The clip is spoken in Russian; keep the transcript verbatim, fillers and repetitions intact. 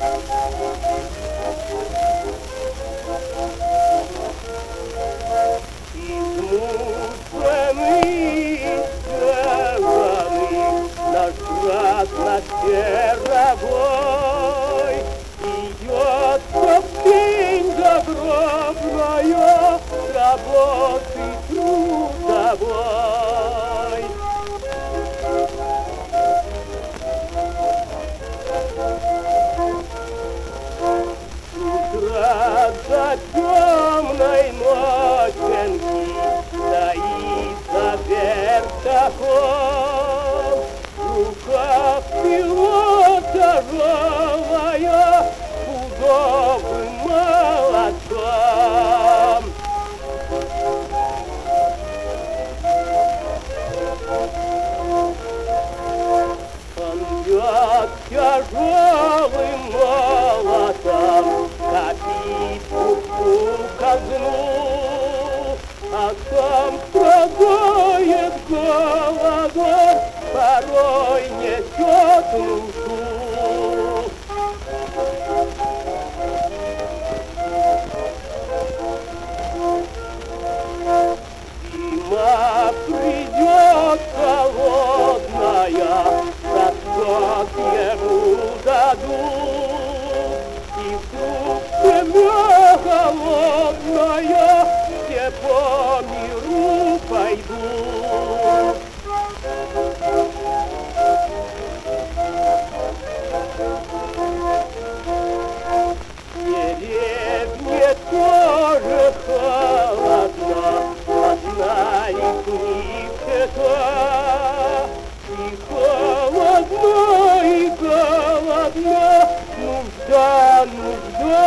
Серовой идет тень загробная работы трудовой. С утра до темной ноченки стоит за вертахом, рука пилота голая пудовым молотком. Он бьет тяжелым молотом копейку казну, а сам страдает голодом, порой несет нужду. Зима придет холодная, расход ему дадут, и вдруг земля холодная, все по миру пойдут. Деревне тоже холодно, одна из них это. И холодно, и голодно, нужда, нужда